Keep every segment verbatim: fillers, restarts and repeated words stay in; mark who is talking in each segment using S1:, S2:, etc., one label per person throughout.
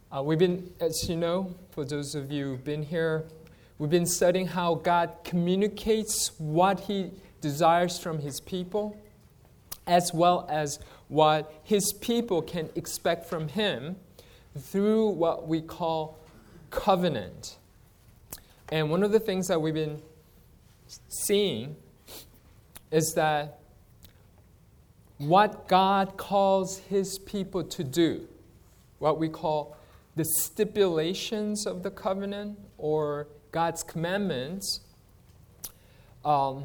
S1: Uh, we've been, as you know, for those of you who've been here, we've been studying how God communicates what He desires from His people, as well as what His people can expect from Him through what we call covenant. And one of the things that we've been seeing is that what God calls His people to do, what we call the stipulations of the covenant or God's commandments, um,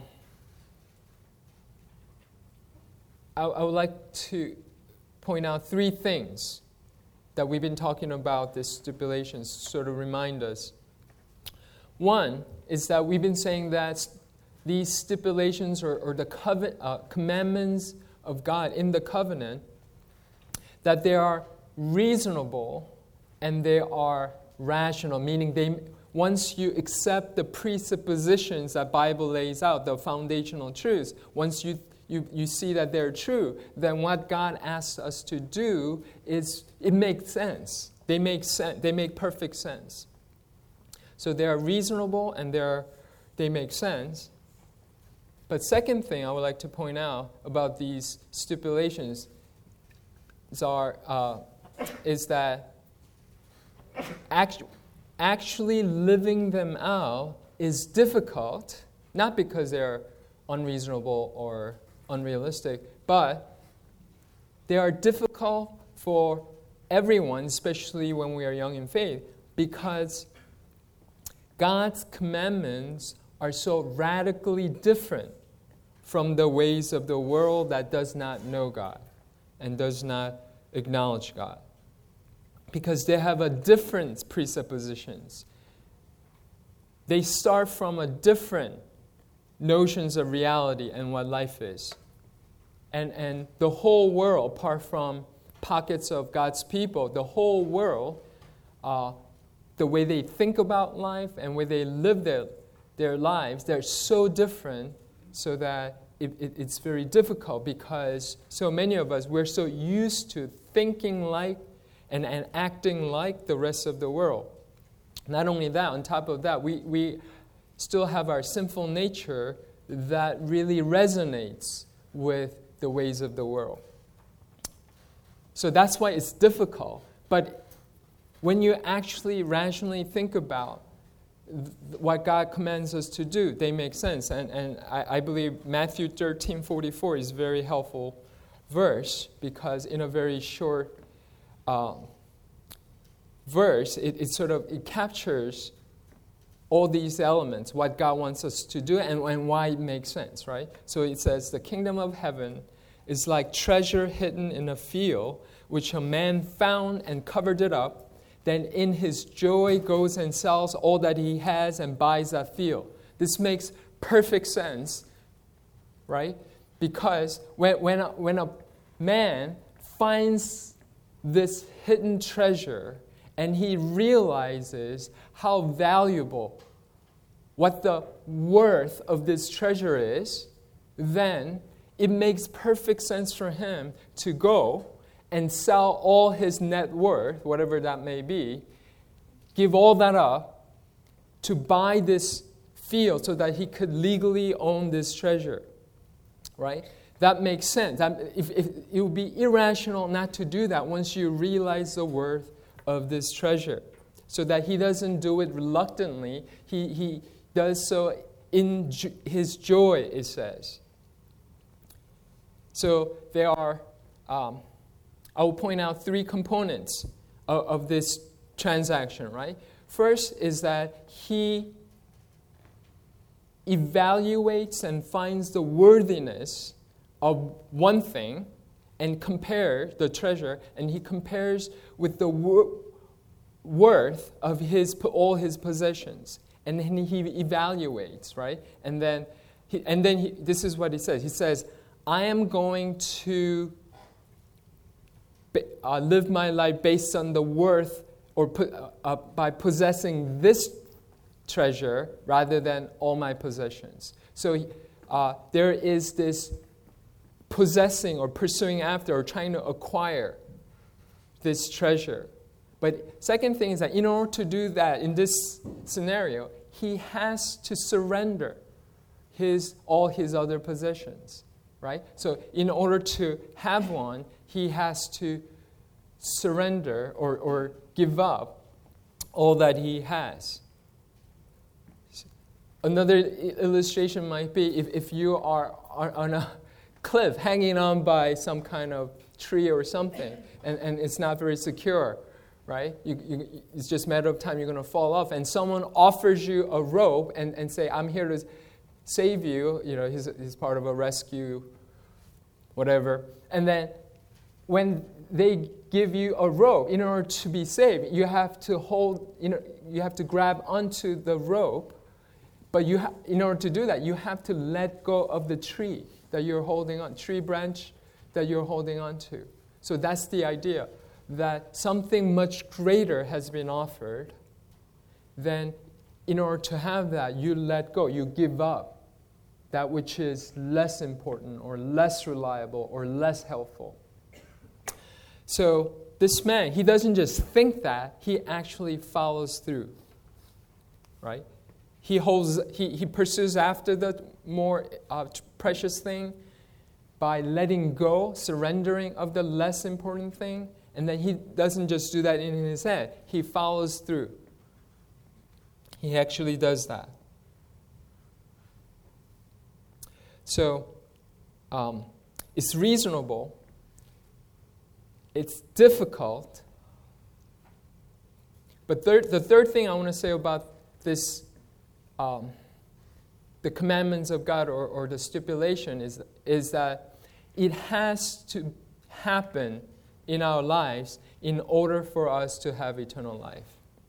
S1: I, I would like to point out three things that we've been talking about, these stipulations, to sort of remind us. One is that we've been saying that these stipulations or, or the covenant, uh, commandments of God in the covenant, that they are reasonable and they are rational, meaning they once you accept the presuppositions that Bible lays out, the foundational truths, once you, you, you see that they're true, then what God asks us to do is, it makes sense. They make sense. They make perfect sense. So they are reasonable and they're, they make sense. But second thing I would like to point out about these stipulations is, our, uh, is that act- actually living them out is difficult, not because they're unreasonable or unrealistic, but they are difficult for everyone, especially when we are young in faith, because God's commandments are so radically different from the ways of the world that does not know God and does not acknowledge God. Because they have a different presuppositions. They start from a different notions of reality and what life is. And, and the whole world, apart from pockets of God's people, the whole world, uh, the way they think about life and where they live their, their lives, they're so different so that it, it, it's very difficult because so many of us, we're so used to thinking like and, and acting like the rest of the world. Not only that, on top of that, we, we still have our sinful nature that really resonates with the ways of the world. So that's why it's difficult. But when you actually rationally think about what God commands us to do, they make sense. And, and I, I believe Matthew thirteen forty-four is a very helpful verse because in a very short uh, verse, it, it sort of it captures all these elements, what God wants us to do and, and why it makes sense, right? So it says, the kingdom of heaven is like treasure hidden in a field, which a man found and covered it up. Then in his joy goes and sells all that he has and buys that field. This makes perfect sense, right? Because when, when, a, when a man finds this hidden treasure and he realizes how valuable, what the worth of this treasure is, then it makes perfect sense for him to go and sell all his net worth, whatever that may be, give all that up to buy this field so that he could legally own this treasure, right? That makes sense. If, if, it would be irrational not to do that once you realize the worth of this treasure, so that he doesn't do it reluctantly. He, he does so in jo- his joy, it says. So there are... Um, I will point out three components of, of this transaction, right? First is that he evaluates and finds the worthiness of one thing and compares the treasure, and he compares with the wor- worth of his all his possessions, and then he evaluates, right? And then, he, and then he, this is what he says. He says, "I am going to Uh, live my life based on the worth or uh, uh, by possessing this treasure rather than all my possessions." So uh, there is this possessing or pursuing after or trying to acquire this treasure. But second thing is that in order to do that, in this scenario, he has to surrender his all his other possessions, right? So in order to have one, he has to surrender or, or give up all that he has. Another illustration might be if, if you are, are on a cliff hanging on by some kind of tree or something, and, and it's not very secure, right? You, you, it's just a matter of time you're going to fall off, and someone offers you a rope and, and say, I'm here to save you. You know, he's, he's part of a rescue, whatever. And then when they give you a rope, in order to be saved, you have to hold, you know, you have to grab onto the rope. But you ha- in order to do that, you have to let go of the tree that you're holding on, tree branch that you're holding on to. So that's the idea, that something much greater has been offered. Then in order to have that, you let go, you give up that which is less important or less reliable or less helpful. So this man, he doesn't just think that, he actually follows through, right? He holds, he, he pursues after the more uh, precious thing by letting go, surrendering of the less important thing. And then he doesn't just do that in his head. He follows through. He actually does that. So um, it's reasonable. It's difficult. But third, the third thing I want to say about this Um, the commandments of God or, or the stipulation is, is that it has to happen in our lives in order for us to have eternal life.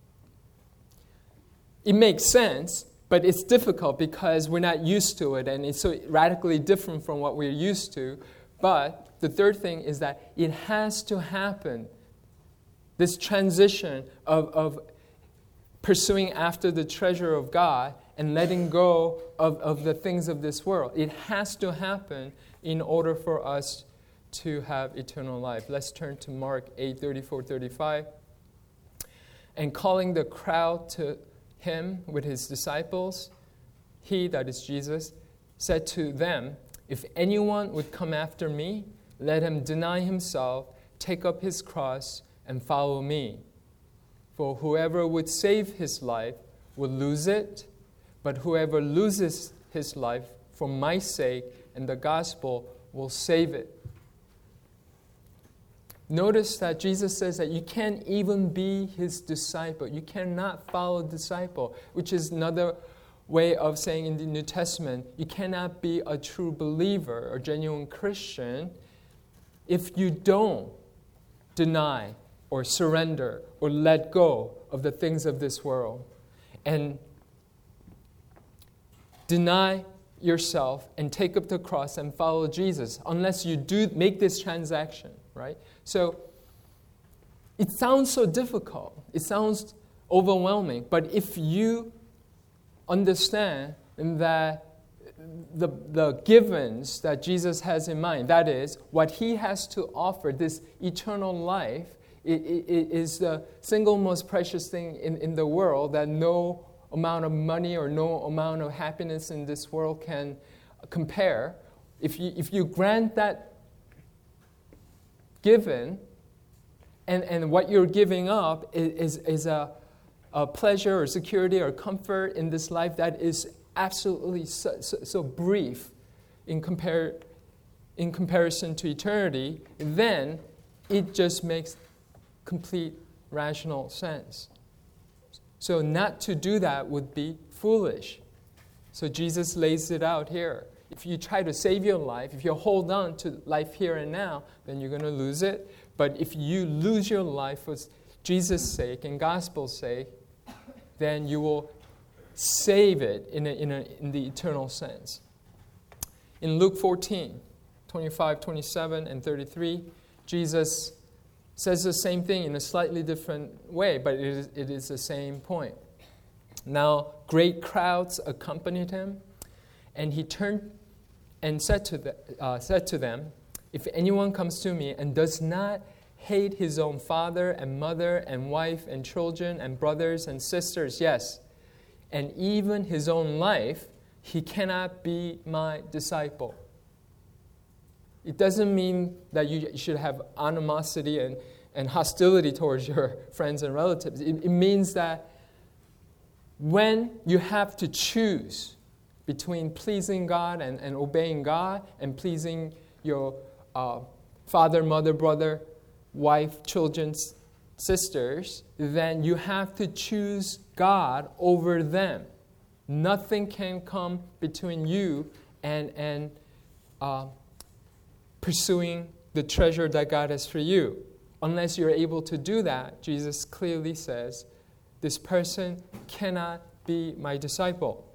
S1: It makes sense, but it's difficult because we're not used to it and it's so radically different from what we're used to. But the third thing is that it has to happen, this transition of, of pursuing after the treasure of God and letting go of, of the things of this world. It has to happen in order for us to have eternal life. Let's turn to Mark eight, thirty-four, thirty-five. And calling the crowd to him with his disciples, he, that is Jesus, said to them, if anyone would come after me, let him deny himself, take up his cross, and follow me. For whoever would save his life will lose it, but whoever loses his life for my sake and the gospel will save it. Notice that Jesus says that you can't even be his disciple. You cannot follow a disciple, which is another way of saying in the New Testament, you cannot be a true believer or genuine Christian if you don't deny or surrender or let go of the things of this world. And deny yourself and take up the cross and follow Jesus unless you do make this transaction, right? So it sounds so difficult. It sounds overwhelming. But if you understand that the, the givens that Jesus has in mind, that is, what he has to offer, this eternal life, it, it, it is the single most precious thing in, in the world that no amount of money or no amount of happiness in this world can compare. If you, if you grant that given, and, and what you're giving up is, is, is a, a pleasure or security or comfort in this life that is absolutely so, so, so brief in, compare, in comparison to eternity, then it just makes complete rational sense. So not to do that would be foolish. So Jesus lays it out here. If you try to save your life, if you hold on to life here and now, then you're going to lose it. But if you lose your life for Jesus' sake and gospel's sake, then you will save it in, a, in, a, in the eternal sense. In Luke fourteen, twenty-five, twenty-seven, and thirty-three, Jesus says the same thing in a slightly different way, but it is, it is the same point. Now, great crowds accompanied him, and he turned and said to, the, uh, said to them, if anyone comes to me and does not hate his own father and mother and wife and children and brothers and sisters, yes, and even his own life, he cannot be my disciple. It doesn't mean that you should have animosity and, and hostility towards your friends and relatives. It, it means that when you have to choose between pleasing God and, and obeying God and pleasing your uh, father, mother, brother, wife, children, sisters, then you have to choose God over them. Nothing can come between you and, and uh, pursuing the treasure that God has for you. Unless you're able to do that, Jesus clearly says, this person cannot be my disciple.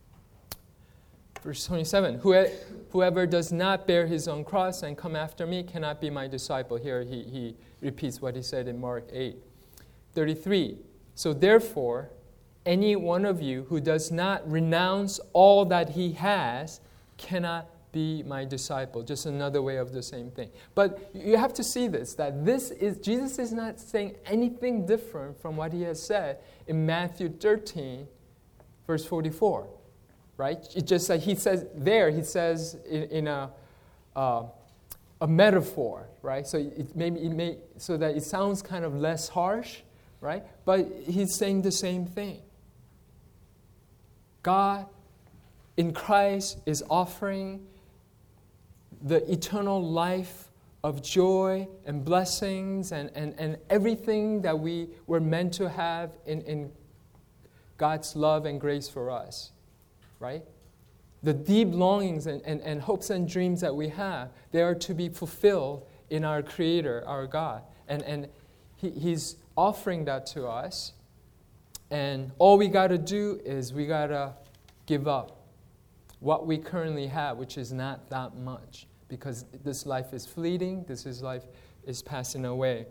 S1: Verse twenty-seven, whoever does not bear his own cross and come after me cannot be my disciple. Here he, he repeats what he said in Mark eight. thirty-three, so therefore, any one of you who does not renounce all that he has cannot be my disciple. Just another way of the same thing. But you have to see this, that this is, Jesus is not saying anything different from what he has said in Matthew thirteen, verse forty-four. Right? It's just like he says there, he says in, in a uh, a metaphor, right? So it maybe it may so that it sounds kind of less harsh, right? But he's saying the same thing. God in Christ is offering the eternal life of joy and blessings and, and, and everything that we were meant to have in, in God's love and grace for us. Right? The deep longings and, and, and hopes and dreams that we have, they are to be fulfilled in our Creator, our God. And, and he, He's offering that to us. And all we got to do is we got to give up what we currently have, which is not that much. Because this life is fleeting, this is life is passing away.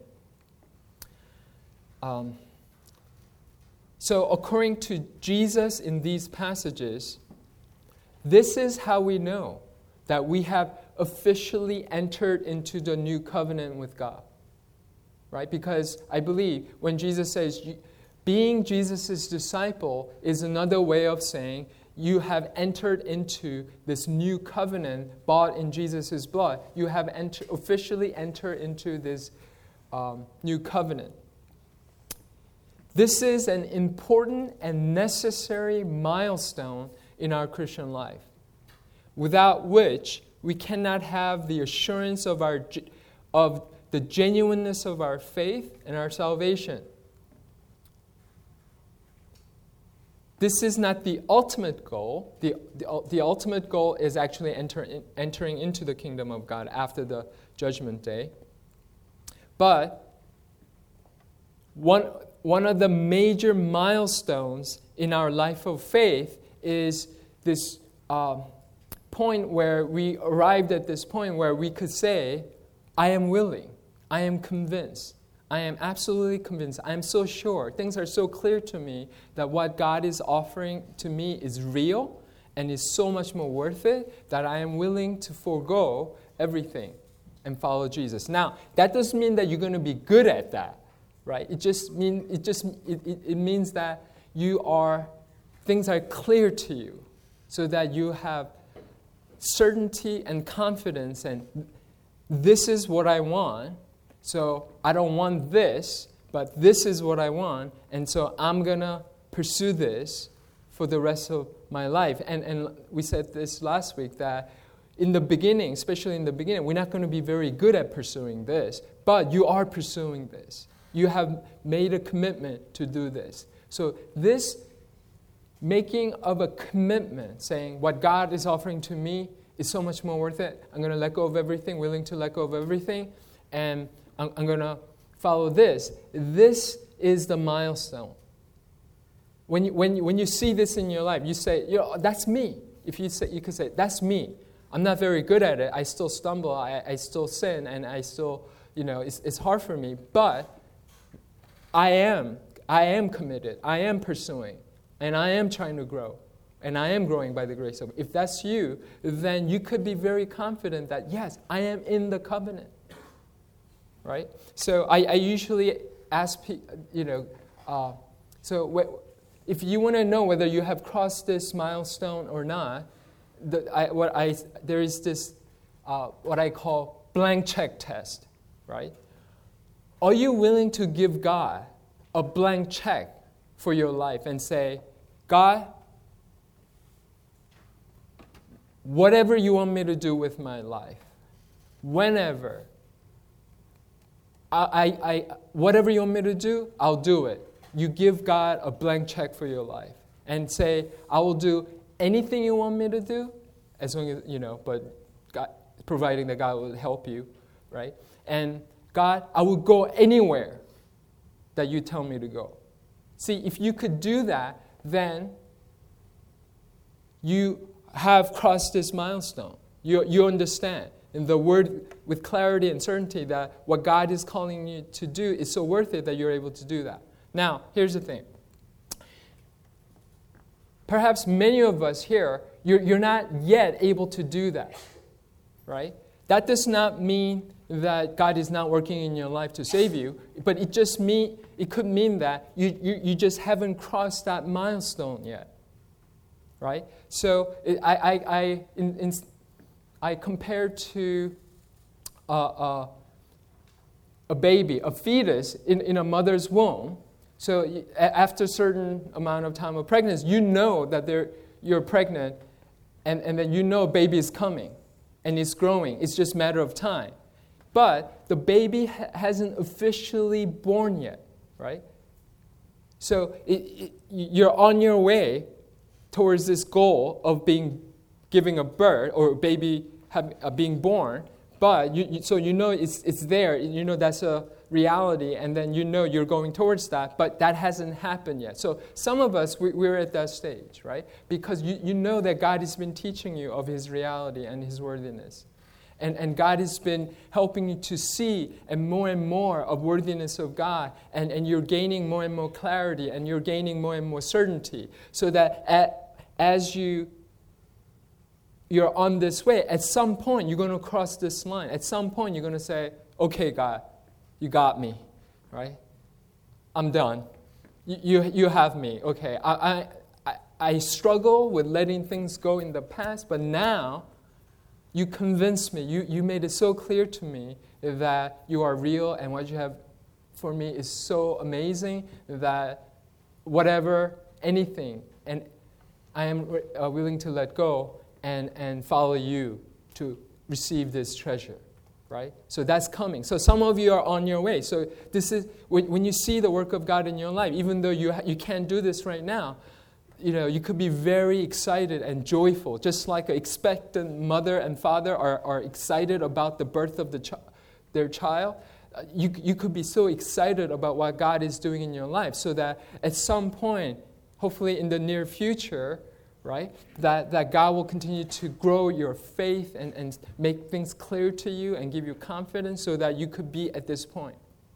S1: Um, so according to Jesus in these passages, this is how we know that we have officially entered into the new covenant with God. Right? Because I believe when Jesus says being Jesus' disciple is another way of saying you have entered into this new covenant bought in Jesus' blood. You have enter, officially entered into this um, new covenant. This is an important and necessary milestone in our Christian life, without which we cannot have the assurance of our of the genuineness of our faith and our salvation. This is not the ultimate goal. The, the, the ultimate goal is actually enter, entering into the kingdom of God after the judgment day. But one, one of the major milestones in our life of faith is this uh, point where we arrived at this point where we could say, I am willing, I am convinced, I am absolutely convinced, I am so sure, things are so clear to me that what God is offering to me is real and is so much more worth it that I am willing to forego everything and follow Jesus. Now, that doesn't mean that you're going to be good at that, right? It just mean it just it, it, it means that you are things are clear to you, so that you have certainty and confidence, and this is what I want. So I don't want this, but this is what I want, and so I'm gonna pursue this for the rest of my life. And and we said this last week that in the beginning, especially in the beginning, we're not going to be very good at pursuing this, but you are pursuing this. You have made a commitment to do this. So this making of a commitment, saying what God is offering to me is so much more worth it. I'm going to let go of everything, willing to let go of everything, and I'm, I'm going to follow this. This is the milestone. When you, when you, when you see this in your life, you say, you know, that's me. If you say, you could say, that's me. I'm not very good at it. I still stumble. I, I still sin, and I still, you know, it's, it's hard for me. But I am, I am committed. I am pursuing, and I am trying to grow, and I am growing by the grace of God. If that's you, then you could be very confident that yes, I am in the covenant. right? So I, I usually ask people, you know, uh, so wh- if you want to know whether you have crossed this milestone or not, the, I, what I, there is this, uh, what I call blank check test, right? Are you willing to give God a blank check for your life and say, God, whatever you want me to do with my life, whenever, I, I, I, whatever you want me to do, I'll do it. You give God a blank check for your life and say, I will do anything you want me to do, as long as, you know, but God, providing that God will help you, right? And God, I will go anywhere that you tell me to go. See, if you could do that, then you have crossed this milestone. You, you understand in the word with clarity and certainty that what God is calling you to do is so worth it that you're able to do that. Now, here's the thing. Perhaps many of us here, you're, you're not yet able to do that, right? That does not mean that God is not working in your life to save you, but it just mean it could mean that you, you, you just haven't crossed that milestone yet, right? So it, I, I, I, in, in, I compared to uh, uh, a baby, a fetus in, in a mother's womb. So after a certain amount of time of pregnancy, you know that you're pregnant, and, and then you know a baby is coming, and it's growing. It's just a matter of time. But the baby ha- hasn't officially born yet, right? So it, it, you're on your way towards this goal of being giving a birth or a baby have, uh, being born, but you, you, so you know it's it's there. You know that's a reality, and then you know you're going towards that, but that hasn't happened yet. So some of us, we, we're at that stage, right? Because you, you know that God has been teaching you of His reality and His worthiness. And, and God has been helping you to see and more and more of worthiness of God, and, and you're gaining more and more clarity, and you're gaining more and more certainty, so that at, as you you're on this way, at some point you're going to cross this line. At some point you're going to say, okay, God, you got me, right? I'm done. You, you, you have me. Okay, I, I, I struggle with letting things go in the past, but now you convinced me. You, you made it so clear to me that you are real, and what you have for me is so amazing that whatever, anything, and I am uh, willing to let go and, and follow you to receive this treasure, right? So that's coming. So some of you are on your way. So this is when, when you see the work of God in your life, even though you ha- you can't do this right now, you know, you could be very excited and joyful, just like an expectant mother and father are, are excited about the birth of the ch- their child. Uh, you, you could be so excited about what God is doing in your life, so that at some point, hopefully in the near future, right, that, that God will continue to grow your faith and, and make things clear to you and give you confidence so that you could be at this point.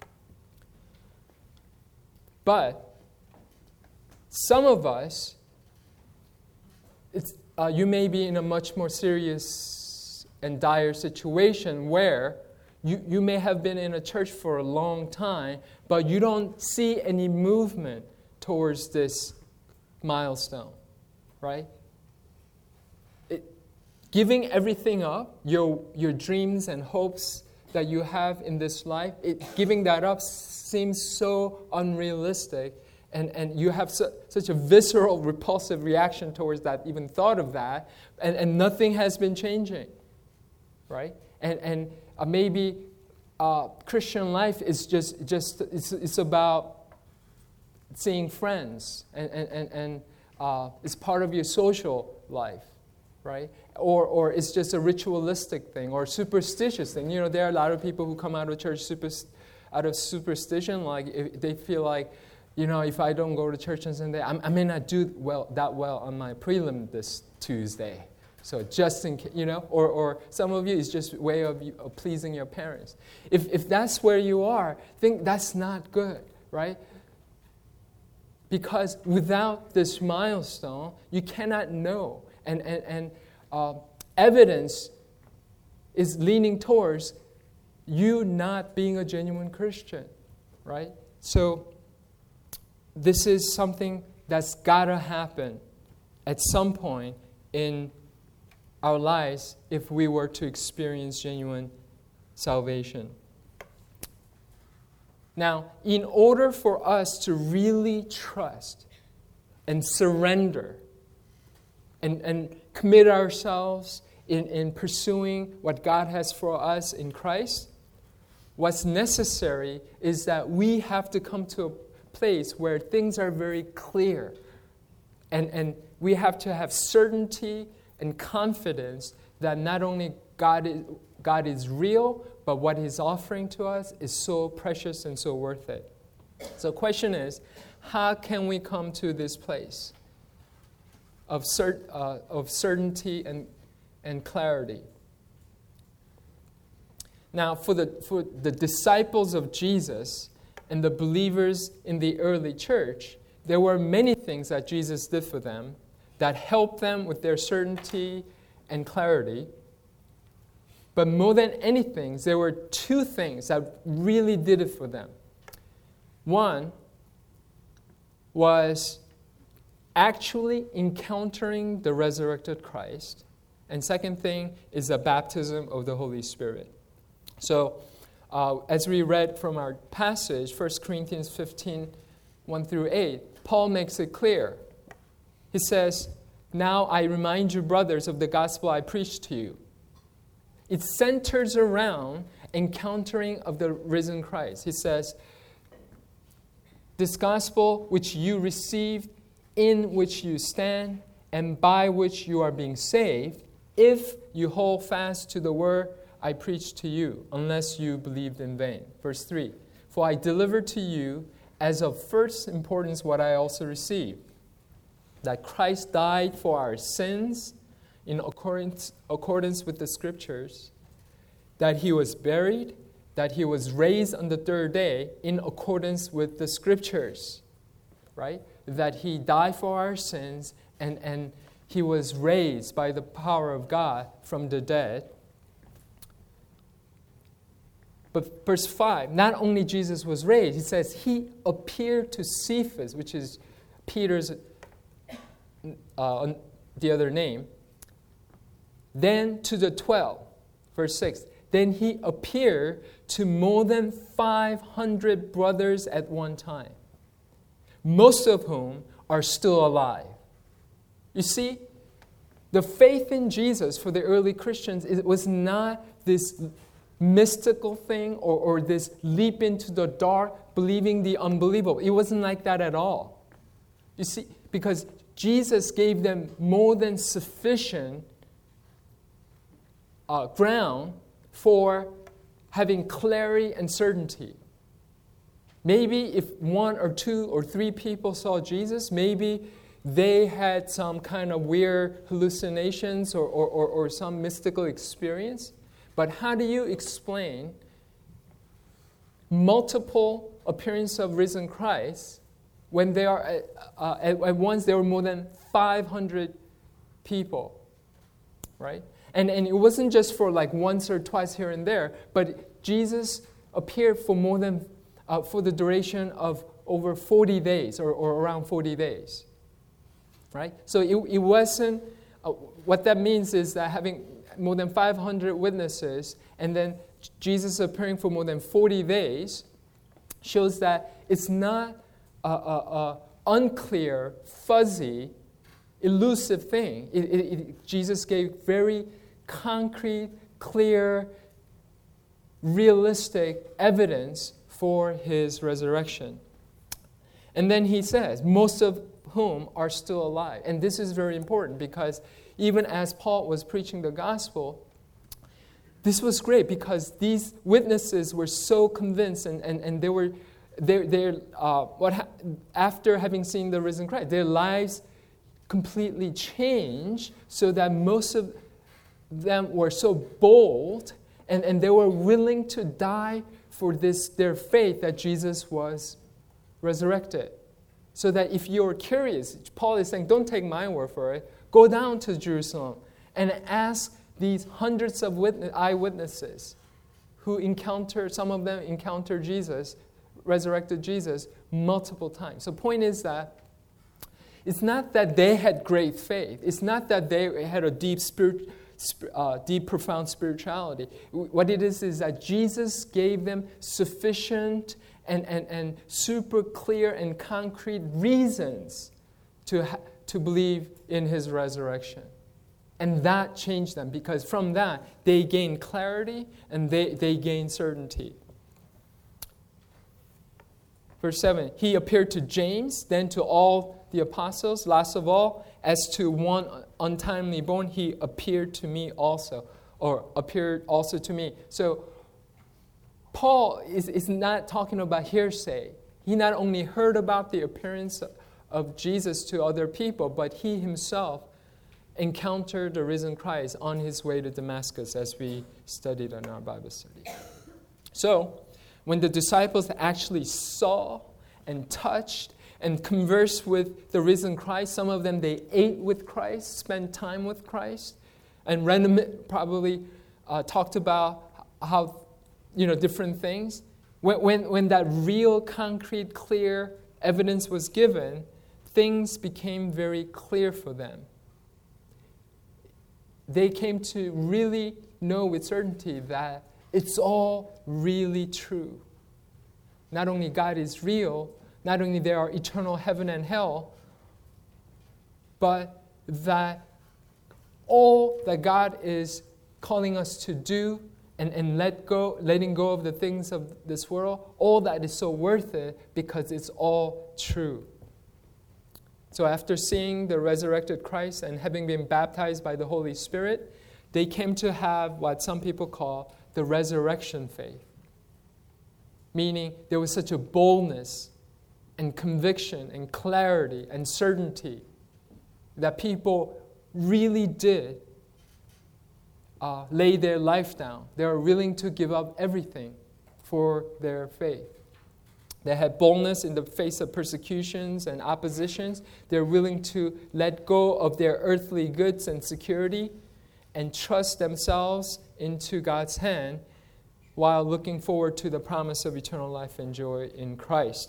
S1: But some of us, it's, uh, you may be in a much more serious and dire situation where you, you may have been in a church for a long time, but you don't see any movement towards this milestone, right? It, giving everything up, your, your dreams and hopes that you have in this life, it, giving that up seems so unrealistic. And, and you have su- such a visceral, repulsive reaction towards that, even thought of that, and, and nothing has been changing, right? And, and uh, maybe uh, Christian life is just, just it's, it's about seeing friends, and, and, and, and uh, it's part of your social life, right? Or, or it's just a ritualistic thing, or superstitious thing. You know, there are a lot of people who come out of church super, out of superstition, like if they feel like, you know, if I don't go to church on Sunday, I'm, I may not do well that well on my prelim this Tuesday. So just in case, you know, or, or some of you, it's just a way of, of pleasing your parents. If, if that's where you are, think that's not good, right? Because without this milestone, you cannot know. And, and, and uh, evidence is leaning towards you not being a genuine Christian, right? So this is something that's got to happen at some point in our lives if we were to experience genuine salvation. Now, in order for us to really trust and surrender and, and commit ourselves in, in pursuing what God has for us in Christ, what's necessary is that we have to come to a place where things are very clear. And, and we have to have certainty and confidence that not only God is, God is real, but what He's offering to us is so precious and so worth it. So the question is, how can we come to this place of, cert, uh, of certainty and, and clarity? Now, for the, for the disciples of Jesus and the believers in the early church, there were many things that Jesus did for them that helped them with their certainty and clarity. But more than anything, there were two things that really did it for them. One was actually encountering the resurrected Christ. And second thing is the baptism of the Holy Spirit. So, uh, as we read from our passage, First Corinthians fifteen, one through eight, Paul makes it clear. He says, "Now I remind you, brothers, of the gospel I preached to you." It centers around encountering of the risen Christ. He says, "This gospel which you received, in which you stand, and by which you are being saved, if you hold fast to the word I preached to you, unless you believed in vain." Verse three, "For I delivered to you as of first importance what I also received, that Christ died for our sins in accordance, accordance with the Scriptures, that He was buried, that He was raised on the third day in accordance with the Scriptures," right? That He died for our sins and, and He was raised by the power of God from the dead. But verse five, not only Jesus was raised, he says He appeared to Cephas, which is Peter's uh, the other name, then to the twelve. Verse six, then He appeared to more than five hundred brothers at one time, most of whom are still alive. You see, the faith in Jesus for the early Christians, it was not this mystical thing or, or this leap into the dark, believing the unbelievable. It wasn't like that at all. You see, because Jesus gave them more than sufficient uh, ground for having clarity and certainty. Maybe if one or two or three people saw Jesus, maybe they had some kind of weird hallucinations or, or, or, or some mystical experience. But how do you explain multiple appearances of risen Christ when there are, uh, at, at once there were more than five hundred people, right? And, and it wasn't just for like once or twice here and there, but Jesus appeared for more than, uh, for the duration of over forty days or, or around forty days, right? So it, it wasn't, uh, what that means is that having more than five hundred witnesses, and then Jesus appearing for more than forty days, shows that it's not a, a, a unclear, fuzzy, elusive thing. It, it, it, Jesus gave very concrete, clear, realistic evidence for His resurrection. And then He says, most of whom are still alive. And this is very important because even as Paul was preaching the gospel, this was great because these witnesses were so convinced and, and, and they were, they they uh, what ha- after having seen the risen Christ, their lives completely changed so that most of them were so bold and, and they were willing to die for this their faith that Jesus was resurrected. So that if you're curious, Paul is saying, don't take my word for it. Go down to Jerusalem and ask these hundreds of witness, eyewitnesses who encountered, some of them encountered Jesus, resurrected Jesus, multiple times. So the point is that it's not that they had great faith. It's not that they had a deep, spirit, uh, deep, profound spirituality. What it is is that Jesus gave them sufficient and, and, and super clear and concrete reasons to, ha- to believe in his resurrection. And that changed them, because from that, they gained clarity and they, they gained certainty. Verse seven, he appeared to James, then to all the apostles. Last of all, as to one untimely born, he appeared to me also, or appeared also to me. So Paul is, is not talking about hearsay. He not only heard about the appearance of Jesus to other people, but he himself encountered the risen Christ on his way to Damascus, as we studied in our Bible study. So, when the disciples actually saw and touched and conversed with the risen Christ, some of them, they ate with Christ, spent time with Christ, and random, probably uh, talked about how, you know, different things. When, when, when that real, concrete, clear evidence was given, things became very clear for them. They came to really know with certainty that it's all really true. Not only God is real, not only there are eternal heaven and hell, but that all that God is calling us to do and, and let go, letting go of the things of this world, all that is so worth it because it's all true. So after seeing the resurrected Christ and having been baptized by the Holy Spirit, they came to have what some people call the resurrection faith. Meaning there was such a boldness and conviction and clarity and certainty that people really did uh, lay their life down. They were willing to give up everything for their faith. They had boldness in the face of persecutions and oppositions. They're willing to let go of their earthly goods and security and trust themselves into God's hand while looking forward to the promise of eternal life and joy in Christ.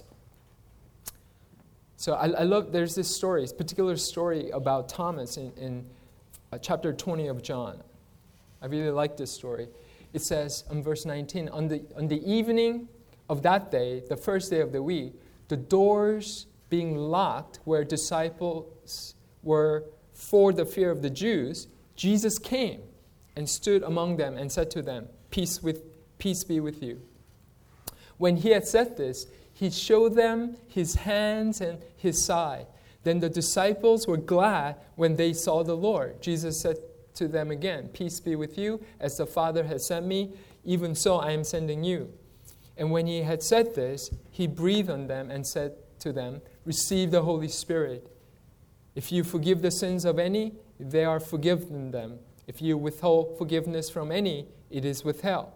S1: So I, I love, there's this story, this particular story about Thomas in, in uh, chapter twenty of John. I really like this story. It says in verse nineteen, on the, on the evening of that day, the first day of the week, the doors being locked where disciples were for the fear of the Jews, Jesus came and stood among them and said to them, Peace with peace be with you. When he had said this, he showed them his hands and his side. Then the disciples were glad when they saw the Lord. Jesus said to them again, Peace be with you, as the Father has sent me, even so I am sending you. And when he had said this, he breathed on them and said to them, Receive the Holy Spirit. If you forgive the sins of any, they are forgiven them. If you withhold forgiveness from any, it is withheld.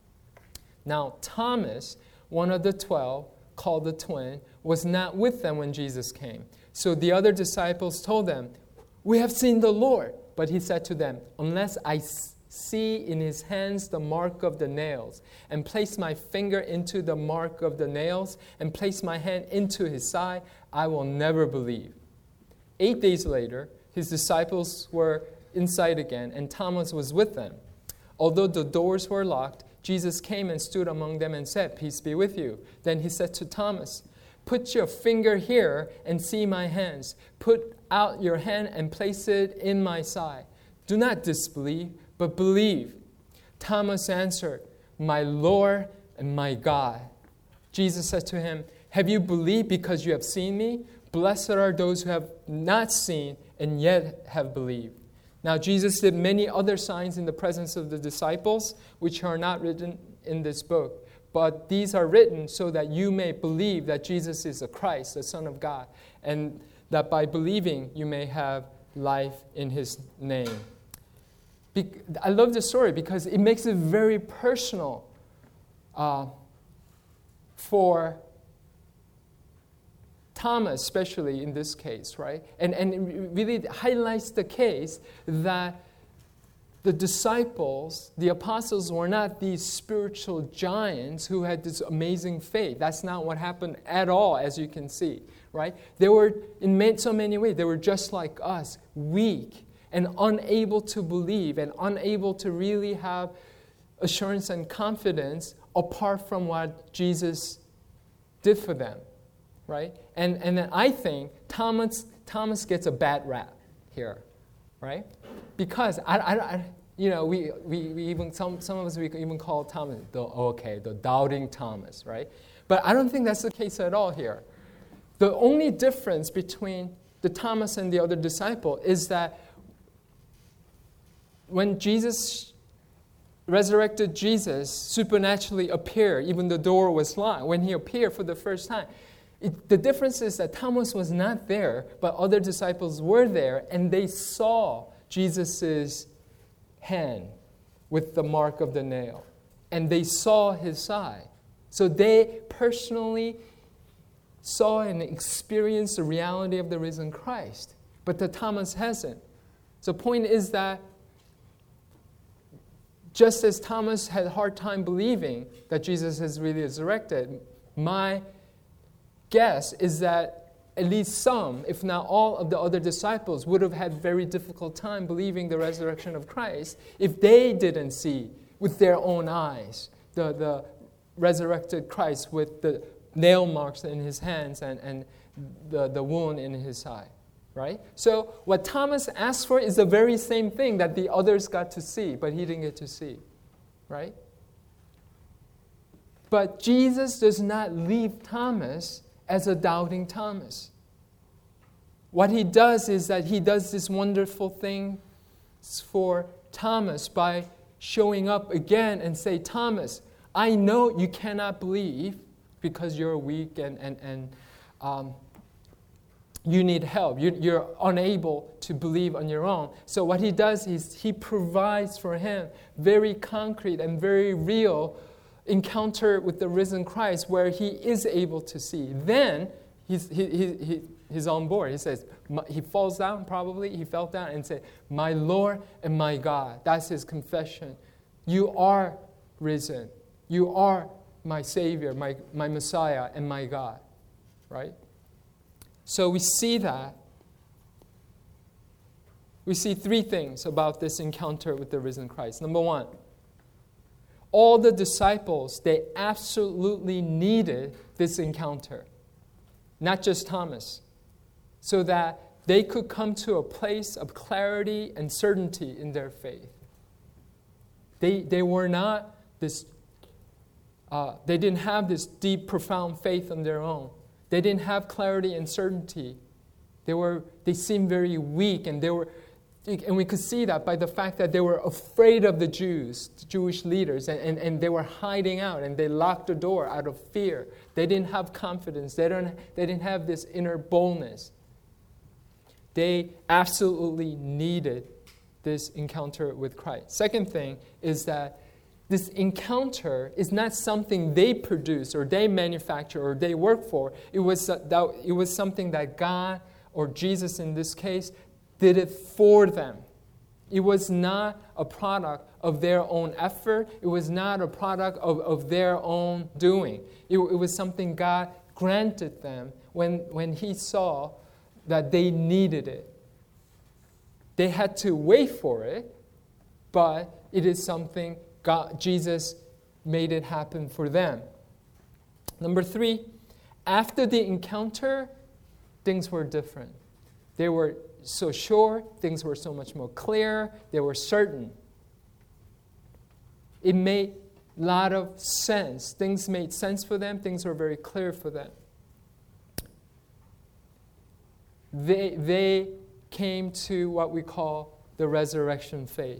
S1: Now Thomas, one of the twelve, called the twin, was not with them when Jesus came. So the other disciples told them, We have seen the Lord. But he said to them, Unless I see in his hands the mark of the nails, and place my finger into the mark of the nails, and place my hand into his side, I will never believe. Eight days later, his disciples were inside again, and Thomas was with them. Although the doors were locked, Jesus came and stood among them and said, Peace be with you. Then he said to Thomas, Put your finger here and see my hands. Put out your hand and place it in my side. Do not disbelieve, but believe. Thomas answered, My Lord and my God. Jesus said to him, Have you believed because you have seen me? Blessed are those who have not seen and yet have believed. Now Jesus did many other signs in the presence of the disciples, which are not written in this book. But these are written so that you may believe that Jesus is the Christ, the Son of God, and that by believing you may have life in his name. Be- I love this story because it makes it very personal uh, for Thomas, especially in this case, right? And, and it really highlights the case that the disciples, the apostles, were not these spiritual giants who had this amazing faith. That's not what happened at all, as you can see, right? They were, in so many ways, they were just like us, weak and unable to believe and unable to really have assurance and confidence apart from what Jesus did for them, right? And and then I think Thomas Thomas gets a bad rap here, right? Because I, I, I you know we, we, we even some some of us we even call Thomas the okay the doubting Thomas, right? But I don't think that's the case at all here. The only difference between the Thomas and the other disciple is that when Jesus resurrected Jesus supernaturally appeared, even the door was locked. When he appeared for the first time, it, the difference is that Thomas was not there, but other disciples were there, and they saw Jesus' hand with the mark of the nail, and they saw his side. So they personally saw and experienced the reality of the risen Christ, but the Thomas hasn't. So the point is that just as Thomas had a hard time believing that Jesus is really resurrected, my guess is that at least some, if not all, of the other disciples would have had very difficult time believing the resurrection of Christ if they didn't see with their own eyes the, the resurrected Christ with the nail marks in his hands and, and the, the wound in his side. Right? So what Thomas asked for is the very same thing that the others got to see, but he didn't get to see. Right? But Jesus does not leave Thomas as a doubting Thomas. What he does is that he does this wonderful thing for Thomas by showing up again and say, Thomas, I know you cannot believe because you're weak and, and, and um, you need help. You, you're unable to believe on your own. So what he does is he provides for him very concrete and very real encounter with the risen Christ where he is able to see. Then he's, he, he, he, he's on board. He says, he falls down probably. He fell down and said, my Lord and my God. That's his confession. You are risen. You are my Savior, my, my Messiah, and my God. Right? So we see that. We see three things about this encounter with the risen Christ. Number one, all the disciples, they absolutely needed this encounter. Not just Thomas. So that they could come to a place of clarity and certainty in their faith. They, they were not this, uh, they didn't have this deep, profound faith on their own. They didn't have clarity and certainty. They were, they seemed very weak, and they were, and we could see that by the fact that they were afraid of the Jews, the Jewish leaders, and, and, and they were hiding out, and they locked the door out of fear. They didn't have confidence. They don't, they didn't have this inner boldness. They absolutely needed this encounter with Christ. Second thing is that this encounter is not something they produce or they manufacture or they work for. It was, uh, that, it was something that God, or Jesus in this case, did it for them. It was not a product of their own effort. It was not a product of, of their own doing. It, it was something God granted them when, when He saw that they needed it. They had to wait for it, but it is something God, Jesus made it happen for them. Number three, after the encounter, things were different. They were so sure, things were so much more clear, they were certain. It made a lot of sense. Things made sense for them, things were very clear for them. They, they came to what we call the resurrection faith.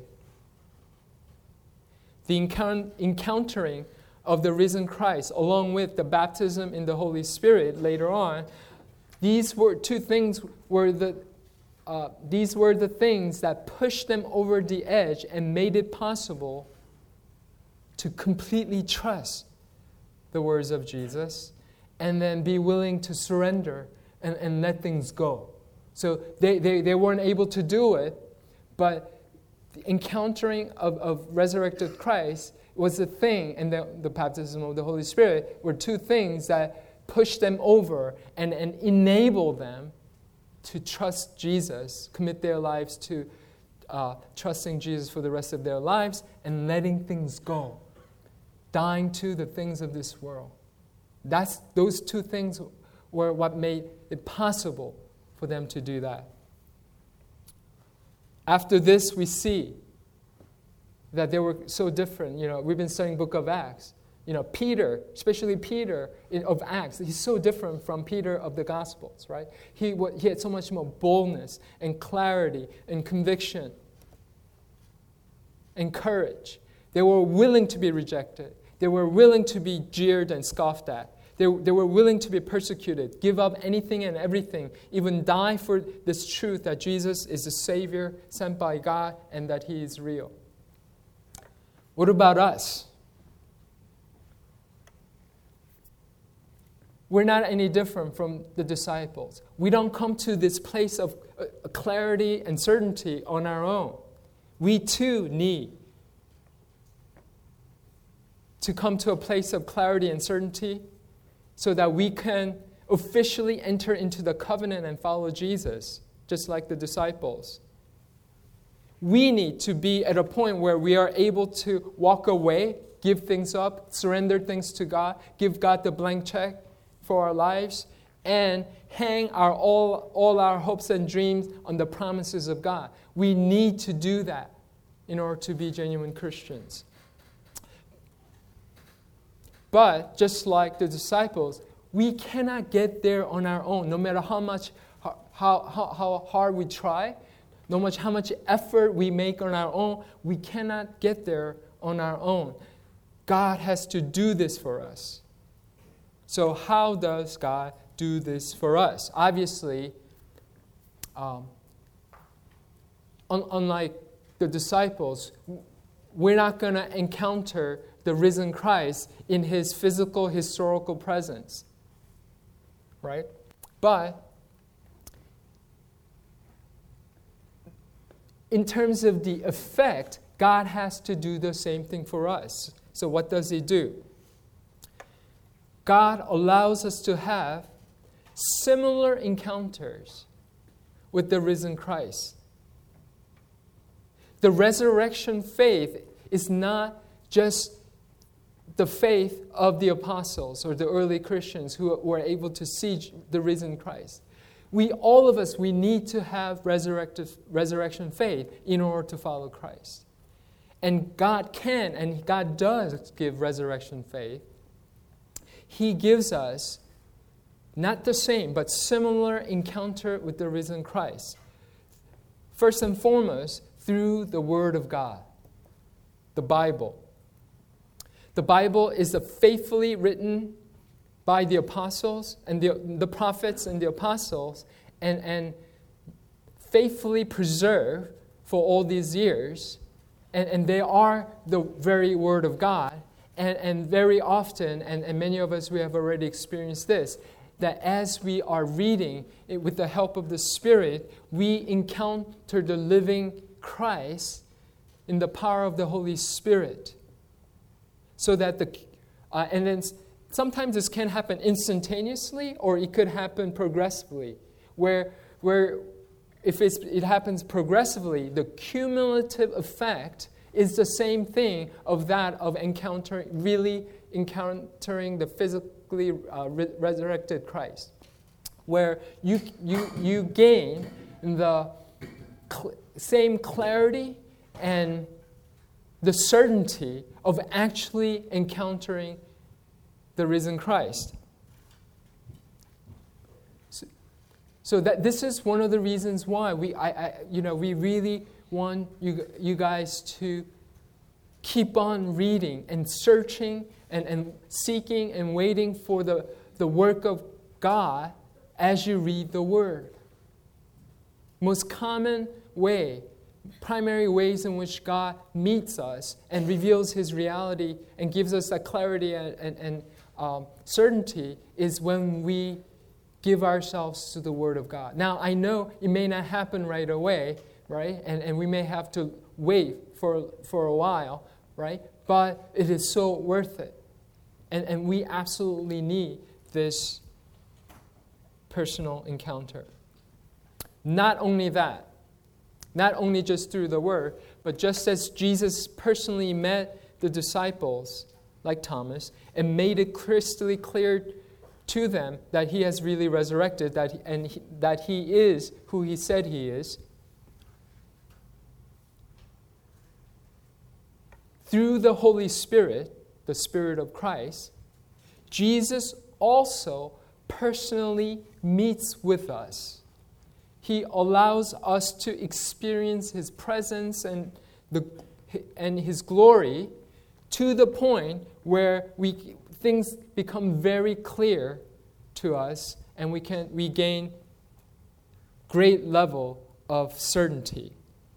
S1: The encount- encountering of the risen Christ, along with the baptism in the Holy Spirit later on, these were two things were the uh, these were the things that pushed them over the edge and made it possible to completely trust the words of Jesus and then be willing to surrender and, and let things go. So they, they, they weren't able to do it, but the encountering of, of resurrected Christ was the thing, and the, the baptism of the Holy Spirit were two things that pushed them over and, and enabled them to trust Jesus, commit their lives to uh, trusting Jesus for the rest of their lives and letting things go, dying to the things of this world. That's, those two things were what made it possible for them to do that. After this, we see that they were so different. You know, we've been studying Book of Acts. You know, Peter, especially Peter in, of Acts, he's so different from Peter of the Gospels, right? He, he had so much more boldness and clarity and conviction and courage. They were willing to be rejected. They were willing to be jeered and scoffed at. They, they were willing to be persecuted, give up anything and everything, even die for this truth that Jesus is the Savior sent by God and that He is real. What about us? We're not any different from the disciples. We don't come to this place of uh, clarity and certainty on our own. We too need to come to a place of clarity and certainty so that we can officially enter into the covenant and follow Jesus, just like the disciples. We need to be at a point where we are able to walk away, give things up, surrender things to God, give God the blank check for our lives, and hang our all, all our hopes and dreams on the promises of God. We need to do that in order to be genuine Christians. But just like the disciples, we cannot get there on our own, no matter how much how, how, how hard we try, no matter how much effort we make on our own, we cannot get there on our own. God has to do this for us. So how does God do this for us? Obviously, um, un- unlike the disciples, we're not going to encounter the risen Christ in His physical, historical presence. Right? But in terms of the effect, God has to do the same thing for us. So what does He do? God allows us to have similar encounters with the risen Christ. The resurrection faith is not just the faith of the apostles or the early Christians who were able to see the risen Christ. We, all of us, we need to have resurrected, resurrection faith in order to follow Christ. And God can, and God does give resurrection faith. He gives us not the same, but similar encounter with the risen Christ. First and foremost, through the Word of God, the Bible. The Bible is the faithfully written by the apostles and the, the prophets and the apostles and, and faithfully preserved for all these years. And, and they are the very Word of God. And, and very often, and, and many of us, we have already experienced this, that as we are reading it with the help of the Spirit, we encounter the living Christ in the power of the Holy Spirit. So that the, uh, and then sometimes this can happen instantaneously, or it could happen progressively. Where, where if it's, it happens progressively, the cumulative effect is the same thing of that of encountering, really encountering the physically uh, re- resurrected Christ. Where you, you, you gain the cl- same clarity and the certainty of actually encountering the risen Christ. So, so that this is one of the reasons why we, I, I, you know, we really want you, you guys to keep on reading and searching and, and seeking and waiting for the, the work of God as you read the Word. Most common way, primary ways in which God meets us and reveals His reality and gives us that clarity and, and, and um, certainty is when we give ourselves to the Word of God. Now, I know it may not happen right away, right? And, and we may have to wait for, for a while, right? But it is so worth it. And, and we absolutely need this personal encounter. Not only that, not only just through the Word, but just as Jesus personally met the disciples, like Thomas, and made it crystal clear to them that he has really resurrected, that he, and he, that he is who he said he is. Through the Holy Spirit, the Spirit of Christ, Jesus also personally meets with us. He allows us to experience His presence and the and His glory to the point where we things become very clear to us, and we can we gain great level of certainty.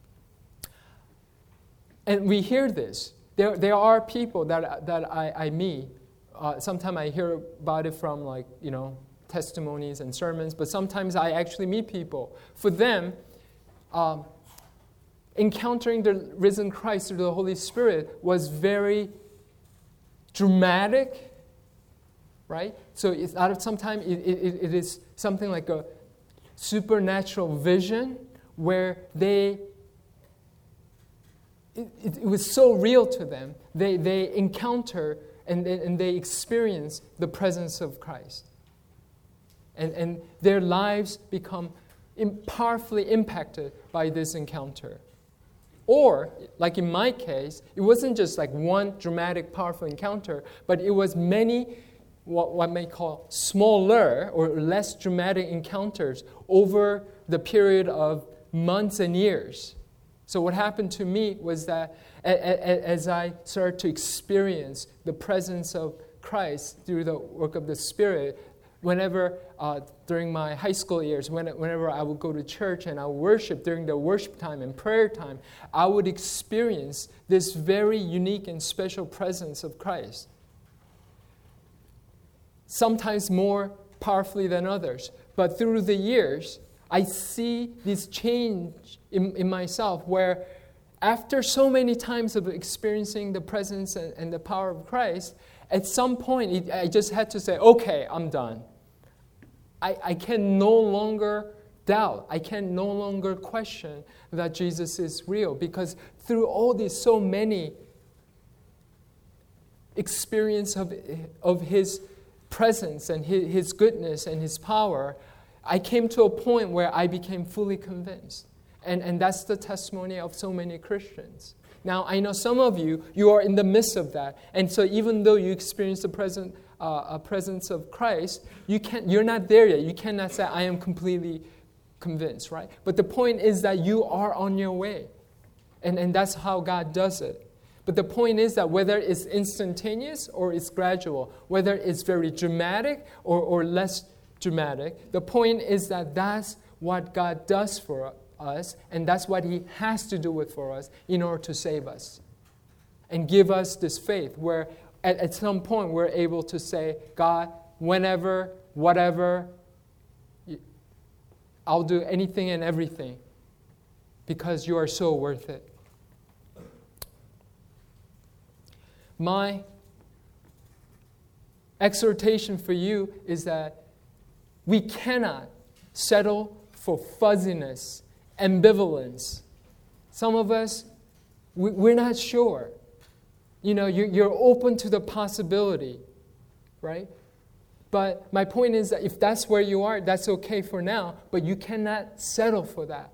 S1: And we hear this. There, there are people that that I, I meet. Uh, sometimes I hear about it from, like, you know, testimonies and sermons, but sometimes I actually meet people. For them, um, encountering the risen Christ through the Holy Spirit was very dramatic, right? So it's out of sometimes it, it, it is something like a supernatural vision where they it, it, it was so real to them. They they encounter and they, and they experience the presence of Christ. And, and their lives become powerfully impacted by this encounter. Or, like in my case, it wasn't just like one dramatic, powerful encounter, but it was many, what one may call smaller or less dramatic encounters over the period of months and years. So what happened to me was that as I started to experience the presence of Christ through the work of the Spirit, whenever, uh, during my high school years, when, whenever I would go to church and I would worship during the worship time and prayer time, I would experience this very unique and special presence of Christ. Sometimes more powerfully than others. But through the years, I see this change in, in myself where after so many times of experiencing the presence and, and the power of Christ, at some point, it, I just had to say, okay, I'm done. I, I can no longer doubt. I can no longer question that Jesus is real, because through all these so many experience of, of His presence and his, his goodness and His power, I came to a point where I became fully convinced. And, and that's the testimony of so many Christians. Now, I know some of you, you are in the midst of that. And so even though you experience the present, uh, a presence of Christ, you can't, you're not there yet. You cannot say, I am completely convinced, right? But the point is that you are on your way. And, and that's how God does it. But the point is that whether it's instantaneous or it's gradual, whether it's very dramatic or, or less dramatic, the point is that that's what God does for us. us, and that's what He has to do it for us in order to save us and give us this faith where at, at some point we're able to say, God, whenever, whatever, I'll do anything and everything because You are so worth it. My exhortation for you is that we cannot settle for fuzziness, ambivalence. Some of us, we, we're not sure. You know, you're, you're open to the possibility, right? But my point is that if that's where you are, that's okay for now, but you cannot settle for that.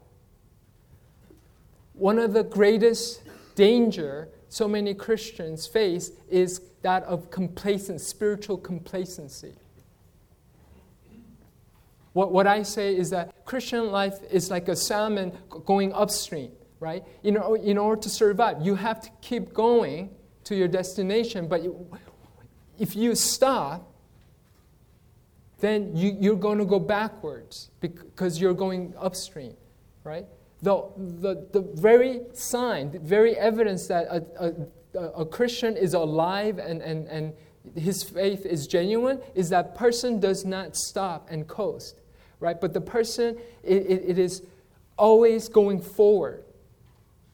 S1: One of the greatest danger so many Christians face is that of complacency, spiritual complacency. What, what I say is that Christian life is like a salmon going upstream, right? You know, in order to survive, you have to keep going to your destination. But if you stop, then you, you're going to go backwards because you're going upstream, right? The, the, the very sign, the very evidence that a, a, a Christian is alive and, and, and his faith is genuine is that person does not stop and coast. Right? But the person, it, it, it is always going forward.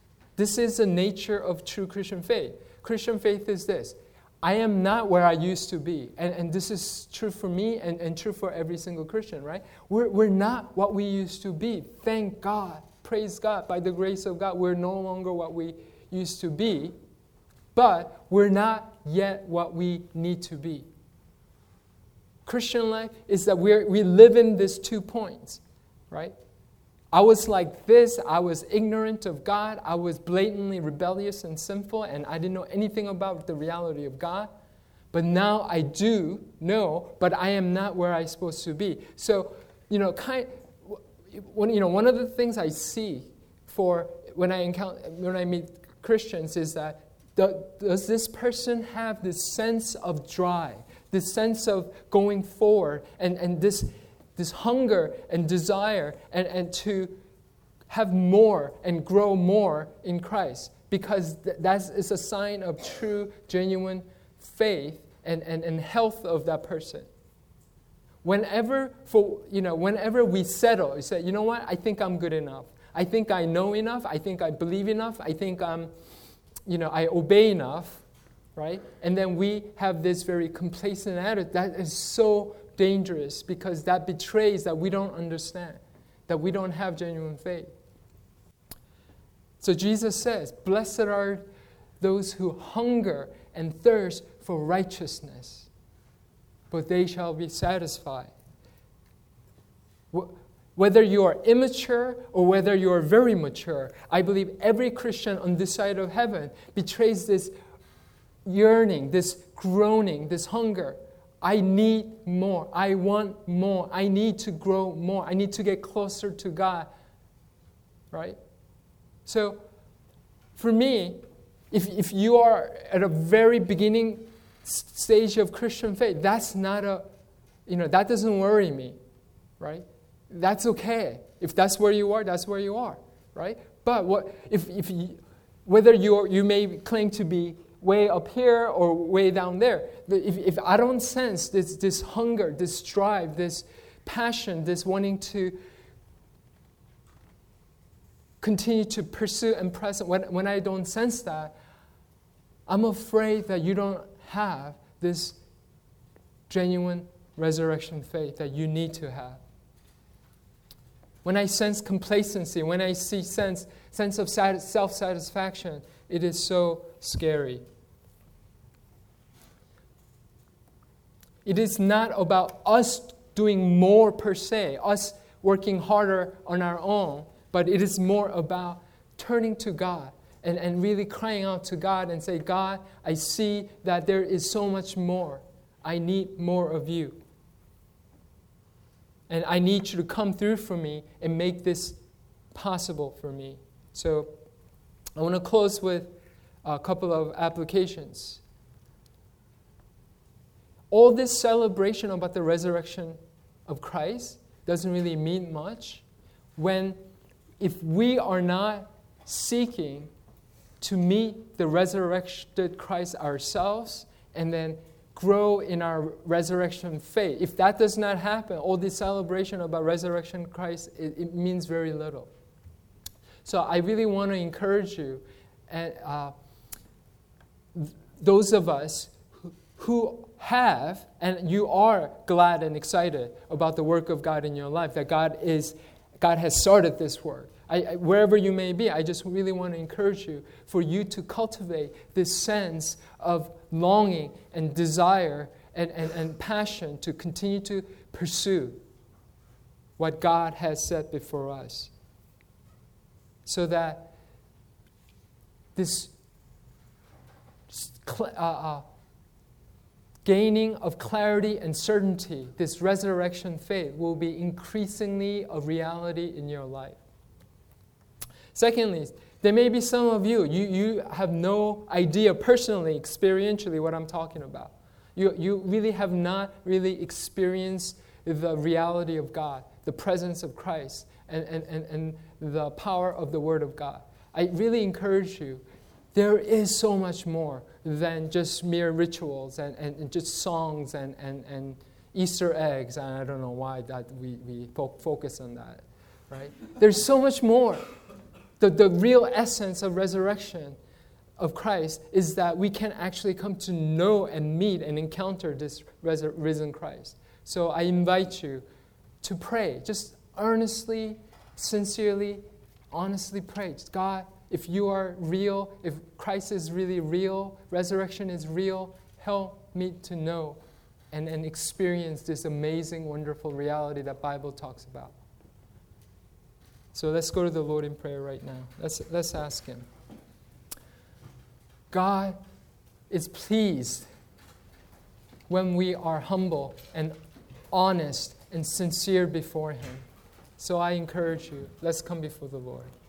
S1: This is the nature of true Christian faith. Christian faith is this. I am not where I used to be. And, and this is true for me and, and true for every single Christian, right? We're, we're not what we used to be. Thank God. Praise God. By the grace of God, we're no longer what we used to be. But we're not yet what we need to be. Christian life is that we're, we live in these two points, right? I was like this. I was ignorant of God. I was blatantly rebellious and sinful, and I didn't know anything about the reality of God. But now I do know, but I am not where I'm supposed to be. So, you know, kind, when, you know, one of the things I see for when I encounter when I meet Christians is that the, does this person have this sense of drive, this sense of going forward, and and this. This hunger and desire and, and to have more and grow more in Christ, because th- that is a sign of true, genuine faith and, and, and health of that person. Whenever for you know, whenever we settle, you say, you know what, I think I'm good enough. I think I know enough. I think I believe enough. I think I'm, you know, I obey enough, right? And then we have this very complacent attitude. That is so dangerous, because that betrays that we don't understand, that we don't have genuine faith. So Jesus says, blessed are those who hunger and thirst for righteousness, but they shall be satisfied. Whether you are immature or whether you are very mature, I believe every Christian on this side of heaven betrays this yearning, this groaning, this hunger. I need more. I want more. I need to grow more. I need to get closer to God. Right? So, for me, if, if you are at a very beginning stage of Christian faith, that's not a, you know, that doesn't worry me. Right? That's okay. If that's where you are, that's where you are. Right? But what if, if you, whether you you may claim to be way up here or way down there, If, if I don't sense this, this hunger, this drive, this passion, this wanting to continue to pursue and press, when, when I don't sense that, I'm afraid that you don't have this genuine resurrection faith that you need to have. When I sense complacency, when I see sense, sense of self-satisfaction, it is so scary. It is not about us doing more per se, us working harder on our own, but it is more about turning to God and, and really crying out to God and say, God, I see that there is so much more. I need more of you. And I need you to come through for me and make this possible for me. So I want to close with a couple of applications. All this celebration about the resurrection of Christ doesn't really mean much when, if we are not seeking to meet the resurrected Christ ourselves and then grow in our resurrection faith. If that does not happen, all this celebration about resurrection Christ, it, it means very little. So I really want to encourage you, and uh, those of us who, who have, and you are glad and excited about the work of God in your life, that God is, God has started this work. I, I, wherever you may be, I just really want to encourage you for you to cultivate this sense of longing and desire and, and, and passion to continue to pursue what God has set before us. So that this uh, uh, gaining of clarity and certainty, this resurrection faith, will be increasingly a reality in your life. Secondly, there may be some of you, you, you have no idea personally, experientially, what I'm talking about. You, you really have not really experienced the reality of God, the presence of Christ, and, and, and, and the power of the Word of God. I really encourage you, there is so much more than just mere rituals and, and, and just songs and, and, and Easter eggs. And I don't know why that we, we fo- focus on that, right? There's so much more The, the real essence of resurrection of Christ is that we can actually come to know and meet and encounter this res- risen Christ. So I invite you to pray. Just earnestly, sincerely, honestly pray. God, if you are real, if Christ is really real, resurrection is real, help me to know and, and experience this amazing, wonderful reality that Bible talks about. So let's go to the Lord in prayer right now. Let's, let's ask Him. God is pleased when we are humble and honest and sincere before Him. So I encourage you, let's come before the Lord.